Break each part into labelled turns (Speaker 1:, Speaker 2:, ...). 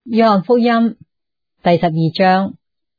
Speaker 1: 約翰福音第12章。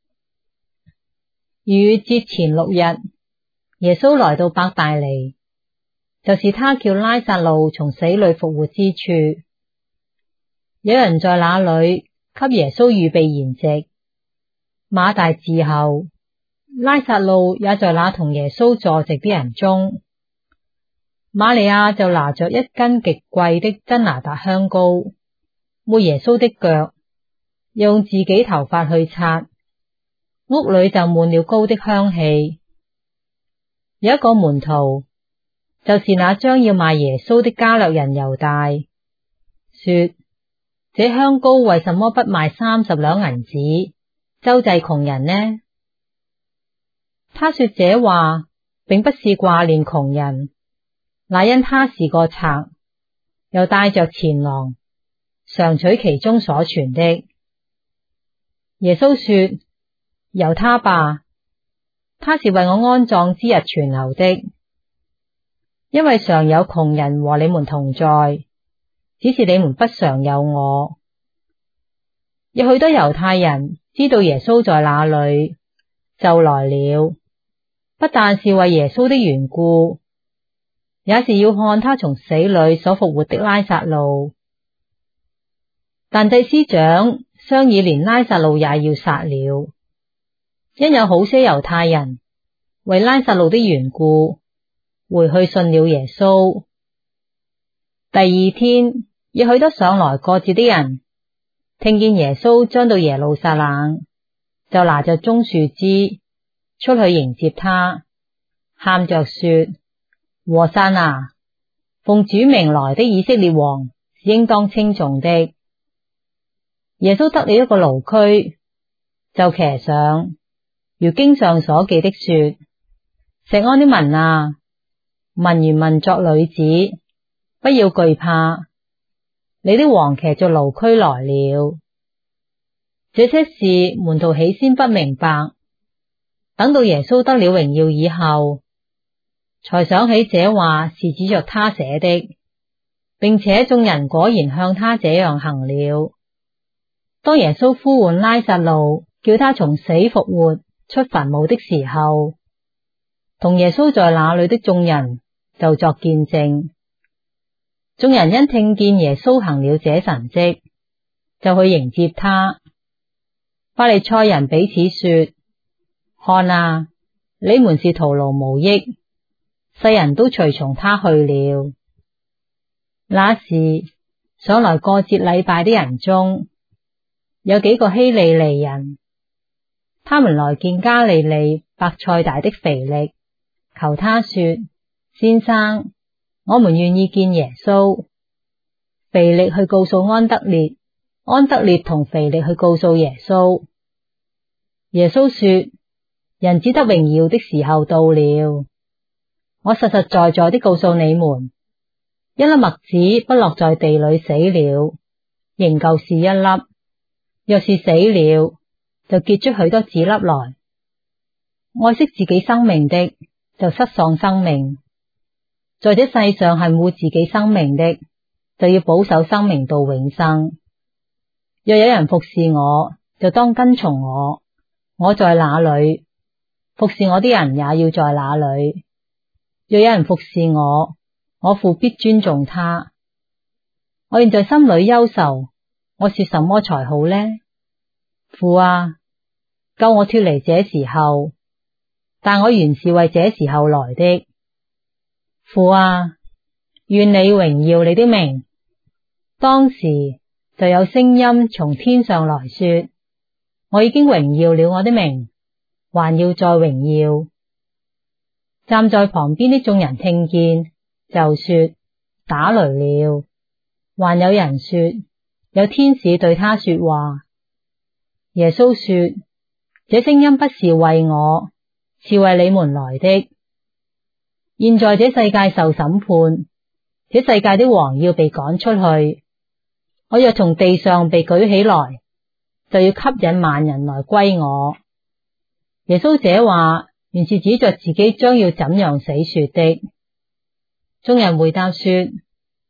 Speaker 1: 逾越節前6日，耶穌來到伯大尼，就是他叫拉撒路從死裏復活之處。有人在那裏給耶穌預備筵席。馬大伺候，拉撒路也在那同耶穌坐席的人中。瑪利亞就拿着一斤極貴的真哪噠香膏，抹耶穌的腳，用自己頭髮去擦，屋裏就滿了膏的香氣。有一個門徒，就是那將要賣耶穌的加略人猶大，說：這香膏為什麼不賣30兩銀子，周濟窮人呢？他說這話並不是掛念窮人，乃因他是個賊，又帶着錢囊，常取其中所存的。耶穌說：由他吧，他是為我安葬之日存留的。因為常有窮人和你們同在，只是你們不常有我。有許多猶太人知道耶穌在那裏，就來了，不但是為耶穌的緣故，也是要看他從死裏所復活的拉撒路。但祭司長商議連拉撒路也要殺了，因有好些猶太人為拉撒路的緣故回去信了耶穌。第二天，有許多上來過節的人聽見耶穌將到耶路撒冷，就拿着棕樹枝出去迎接他，喊着說：和散那，奉主名來的以色列王是應當稱頌的。耶穌得了一個驢駒，就騎上，如經上所記的說：錫安的民啊，民原文作女子，不要懼怕，你的王騎着驢駒來了。這些事門徒起先不明白，等到耶穌得了榮耀以後，才想起這話是指着他寫的，並且眾人果然向他這樣行了。當耶穌呼喚拉撒路，叫他從死復活出墳墓的時候，同耶穌在那裏的眾人就作見證。眾人因聽見耶穌行了這神蹟，就去迎接他。法利賽人彼此說：看啊，你們是徒勞無益，世人都隨從他去了。那時上來過節禮拜的人中，有幾個希利尼人，他們來見加利利伯賽大的腓力，求他說：先生，我們願意見耶穌。腓力去告訴安德烈，安德烈同腓力去告訴耶穌。耶穌說：人子得榮耀的時候到了。我實實在在的告訴你們，一粒麥子不落在地裏死了，仍舊是一粒；若是死了，就結出許多子粒來。愛惜自己生命的，就失喪生命；在這世上恨惡自己生命的，就要保守生命到永生。若有人服侍我，就當跟從我。我在哪裏，服侍我的人也要在那裏。若有人服侍我，我父必尊重他。我現在心裏憂愁，我說什麼才好呢？父啊，救我脫離這時候，但我原是為這時候來的。父啊，願你榮耀你的名。當時就有聲音從天上來說：我已經榮耀了我的名，還要再榮耀。站在旁邊的眾人聽見，就說：打雷了。還有人說：有天使對他說話。耶穌說：這聲音不是為我，是為你們來的。現在這世界受審判，這世界的王要被趕出去。我若從地上被舉起來，就要吸引萬人來歸我。耶穌這話原是指着自己將要怎樣死說的。眾人回答說：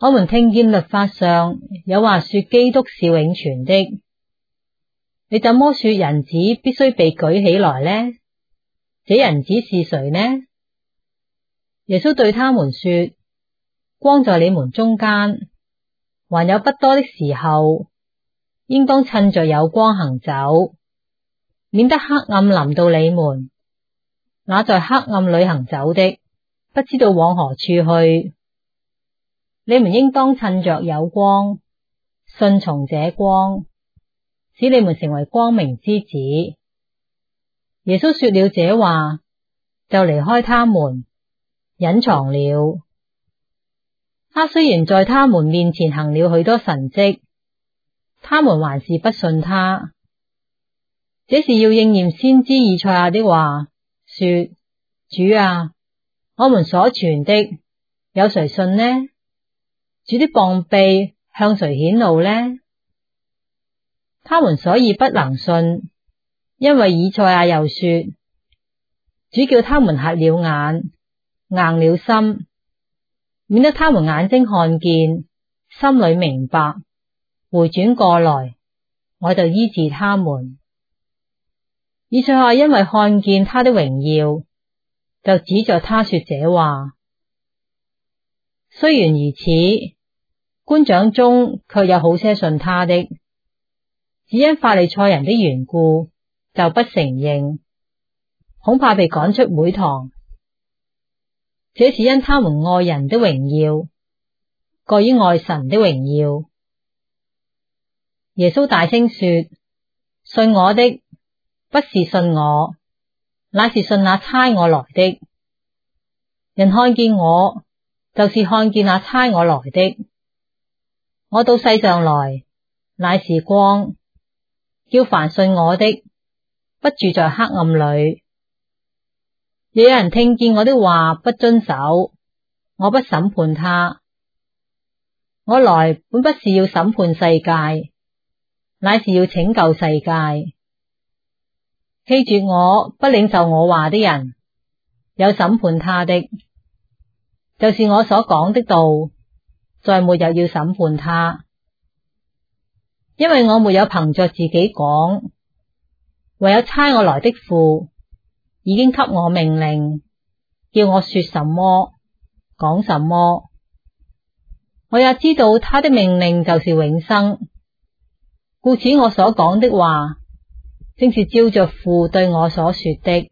Speaker 1: 我們聽見律法上有話說基督是永存的，你怎麼說人子必須被舉起來呢？這人子是誰呢？耶穌對他們說：光在你們中間，還有不多的時候，應當趁着有光行走，免得黑暗臨到你們。那在黑暗裏行走的，不知道往何處去。你們應當趁着有光，順從這光，使你們成為光明之子。耶穌說了這話，就離開他們，隱藏了。他雖然在他們面前行了許多神蹟，他們還是不信他。這是要應驗先知以賽亞的話，說：主啊，我們所傳的，有誰信呢？主的膀臂向誰顯露呢？他們所以不能信，因為以賽亞又說：主叫他們瞎了眼，硬了心，免得他們眼睛看見，心裏明白，回轉過來，我就醫治他們。以賽亞因為看見他的榮耀，就指着他說這話。雖然如此，官長中卻有好些信他的，只因法利賽人的緣故，就不承認，恐怕被趕出會堂。這是因他們愛人的榮耀，過於愛神的榮耀。耶穌大聲說：信我的，不是信我，乃是信那差我來的。人看見我，就是看見那差我來的。我到世上來，乃是光，叫凡信我的，不住在黑暗裏。若有人聽見我的話不遵守，我不審判他。我來本不是要審判世界，乃是要拯救世界。棄絕我不領受我話的人，有審判他的，就是我所講的道，在末日要審判他。因為我沒有憑着自己講，唯有差我來的父已經給我命令，叫我說什麼，講什麼。我也知道他的命令就是永生，故此我所講的話，正是照着父對我所說的。